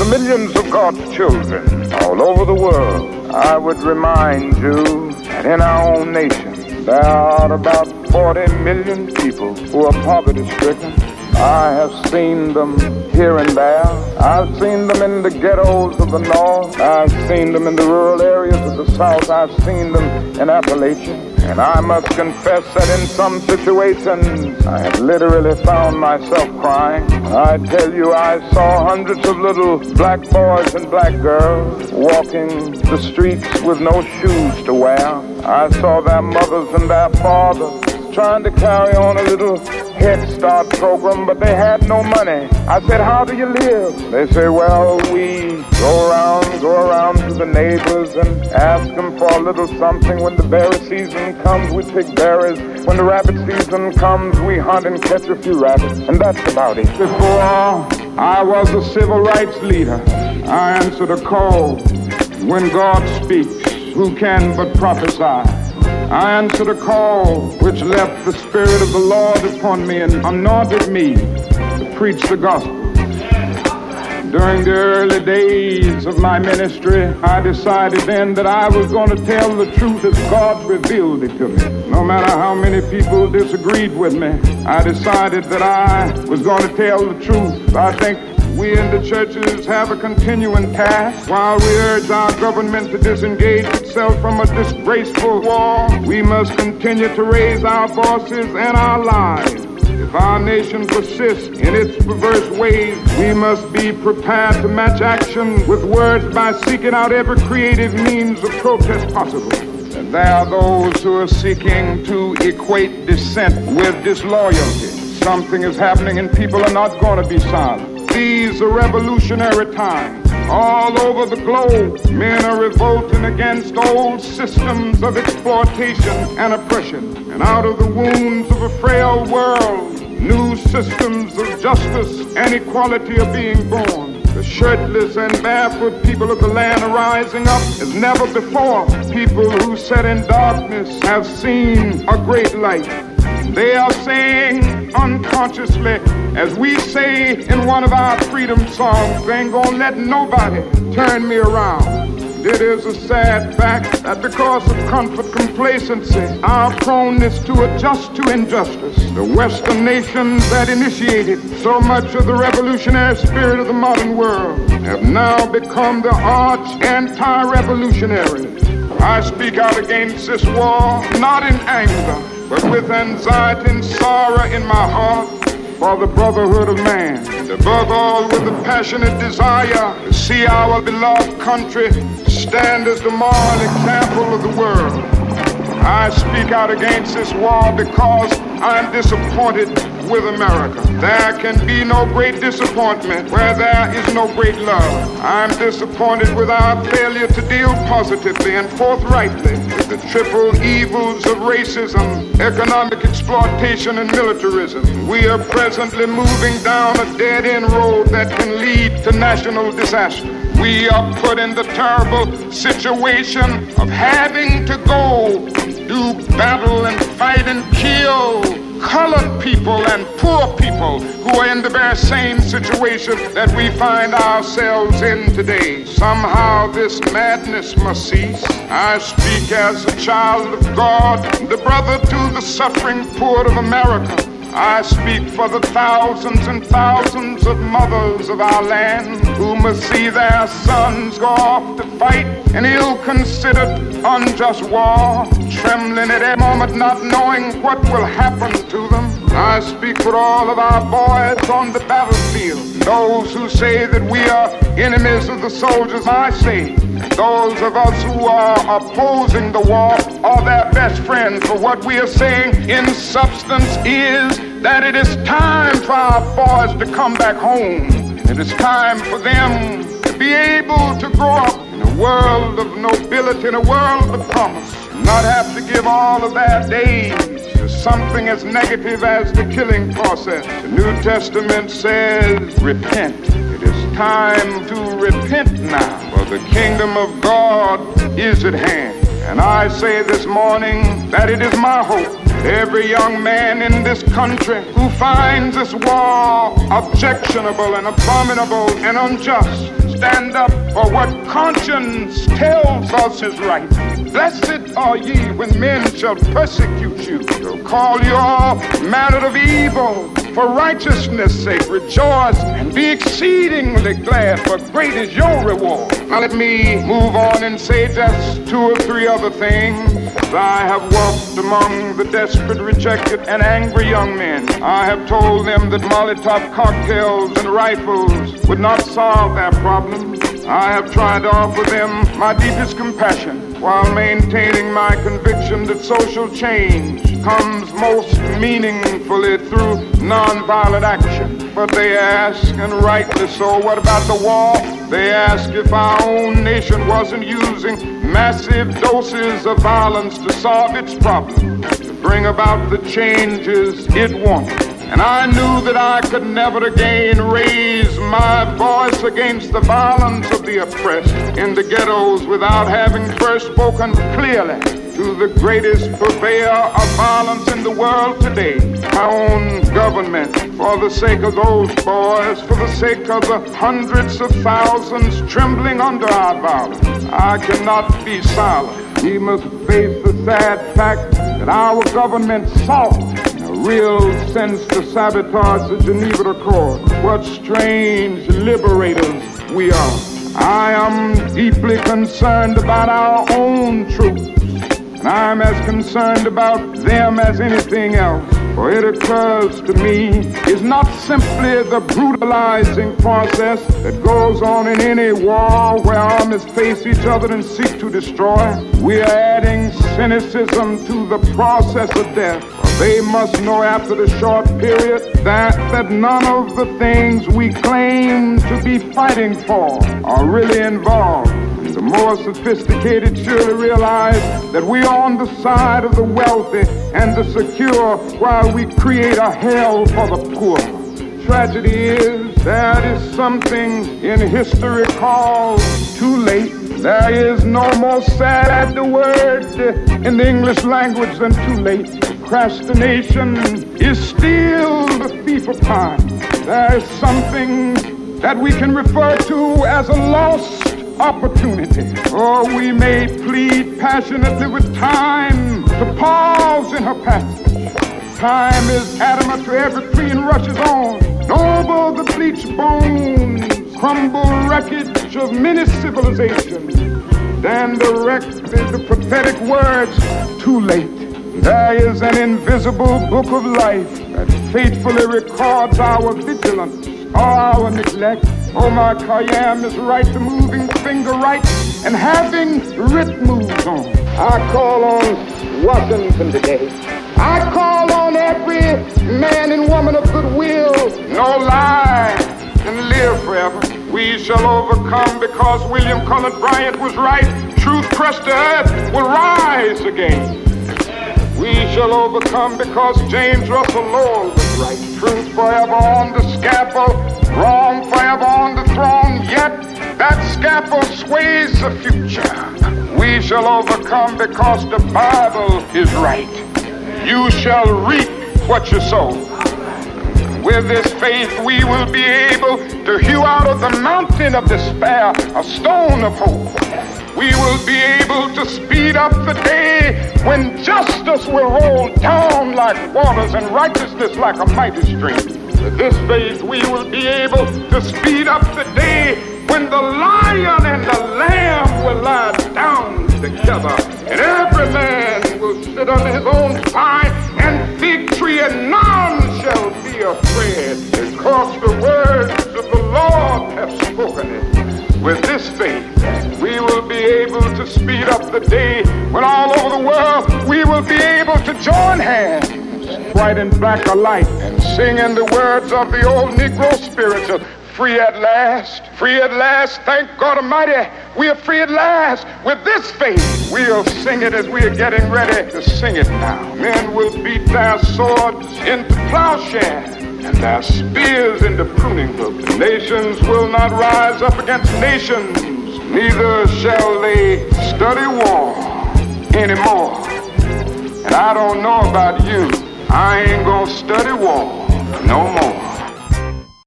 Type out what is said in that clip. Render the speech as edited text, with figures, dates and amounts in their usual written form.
the millions of God's children all over the world, I would remind you that in our own nation, there are about 40 million people who are poverty-stricken. I have seen them here and there. I've seen them in the ghettos of the North. I've seen them in the rural areas of the South. I've seen them in Appalachia. And I must confess that in some situations, I have literally found myself crying. I tell you, I saw hundreds of little black boys and black girls walking the streets with no shoes to wear. I saw their mothers and their fathers trying to carry on a little Head Start program, but they had no money. I said, how do you live? They say, well, we go around to the neighbors and ask them for a little something. When the berry season comes, we pick berries. When the rabbit season comes, we hunt and catch a few rabbits. And that's about it. Before I was a civil rights leader, I answered a call. When God speaks, who can but prophesy? I answered a call which left the Spirit of the Lord upon me and anointed me to preach the gospel. During the early days of my ministry, I decided then that I was going to tell the truth as God revealed it to me. No matter how many people disagreed with me, I decided that I was going to tell the truth. I think we in the churches have a continuing task. While we urge our government to disengage itself from a disgraceful war, we must continue to raise our voices and our lives. If our nation persists in its perverse ways, we must be prepared to match action with words by seeking out every creative means of protest possible. And there are those who are seeking to equate dissent with disloyalty. Something is happening and people are not going to be silent. These are revolutionary times. All over the globe, men are revolting against old systems of exploitation and oppression. And out of the wounds of a frail world, new systems of justice and equality are being born. The shirtless and barefoot people of the land are rising up as never before. People who sat in darkness have seen a great light. They are saying unconsciously, as we say in one of our freedom songs, they ain't gonna let nobody turn me around. It is a sad fact that because of comfort, complacency, our proneness to adjust to injustice, the Western nations that initiated so much of the revolutionary spirit of the modern world have now become the arch anti-revolutionaries. I speak out against this war, not in anger, but with anxiety and sorrow in my heart for the brotherhood of man, and above all with a passionate desire to see our beloved country stand as the moral example of the world. I speak out against this war because I'm disappointed with America. There can be no great disappointment where there is no great love. I'm disappointed with our failure to deal positively and forthrightly with the triple evils of racism, economic exploitation, and militarism. We are presently moving down a dead-end road that can lead to national disaster. We are put in the terrible situation of having to go do battle and fight and kill colored people and poor people who are in the very same situation that we find ourselves in today. Somehow this madness must cease. I speak as a child of God, the brother to the suffering poor of America. I speak for the thousands and thousands of mothers of our land who must see their sons go off to fight an ill-considered, unjust war, trembling at every moment, not knowing what will happen to them. I speak for all of our boys on the battlefield, those who say that we are enemies of the soldiers. I say those of us who are opposing the war are their best friends, for what we are saying in substance is that it is time for our boys to come back home. It is time for them to be able to grow up in a world of nobility, in a world of promise, not have to give all of their days to something as negative as the killing process. The New Testament says, repent. It is time to repent now, for the kingdom of God is at hand. And I say this morning that it is my hope every young man in this country who finds this war objectionable and abominable and unjust stand up for what conscience tells us is right. Blessed are ye when men shall persecute you, shall call you all manner of evil. For righteousness' sake rejoice and be exceedingly glad, for great is your reward. Now let me move on and say just 2 or 3 other things. I have walked among the desperate, rejected, and angry young men. I have told them that Molotov cocktails and rifles would not solve their problems. I have tried to offer them my deepest compassion while maintaining my conviction that social change comes most meaningfully through nonviolent action. But they ask, and rightly so, what about the war? They ask if our own nation wasn't using massive doses of violence to solve its problems, to bring about the changes it wanted. And I knew that I could never again raise my voice against the violence of the oppressed in the ghettos without having first spoken clearly to the greatest purveyor of violence in the world today, my own government, for the sake of those boys, for the sake of the hundreds of thousands trembling under our violence. I cannot be silent. We must face the sad fact that our government sought real sense to sabotage the Geneva Accord. What strange liberators we are. I am deeply concerned about our own troops, and I'm as concerned about them as anything else. For it occurs to me, it's not simply the brutalizing process that goes on in any war where armies face each other and seek to destroy. We are adding cynicism to the process of death. They must know after the short period that none of the things we claim to be fighting for are really involved. And the more sophisticated surely realize that we are on the side of the wealthy and the secure while we create a hell for the poor. Tragedy is there is something in history called too late. There is no more sad word in the English language than too late. Procrastination is still the thief of time. There is something that we can refer to as a lost opportunity. Or we may plead passionately with time to pause in her passage. Time is adamant to every tree and rushes on. Over the bleached bones crumble wreckage of many civilizations. Then the prophetic words, too late. There is an invisible book of life that faithfully records our vigilance or our neglect. Omar Khayyam is right, the moving finger right, and having writ moves on. I call on Washington today. I call on every man and woman of goodwill. No lie and live forever. We shall overcome because William Cullen Bryant was right. Truth crushed to earth will rise again. We shall overcome because James Russell Lowell was right. Truth forever on the scaffold, wrong forever on the throne, yet that scaffold sways the future. We shall overcome because the Bible is right. You shall reap what you sow. With this faith we will be able to hew out of the mountain of despair a stone of hope. We will be able to speed up the day when justice will roll down like waters and righteousness like a mighty stream. With this faith we will be able to speed up the day when the lion and the lamb will lie down together, and every man will sit under his own vine and fig tree, and none shall be afraid, because the words of the Lord have spoken it. With this faith, we will be able to speed up the day when all over the world we will be able to join hands, white and black alike, and sing in the words of the old Negro spiritual, free at last, thank God Almighty, we are free at last. With this faith, we'll sing it as we are getting ready to sing it now. Men will beat their swords into plowshares and their spears into pruning hooks. Nations will not rise up against nations, neither shall they study war anymore. And I don't know about you, I ain't gonna study war no more.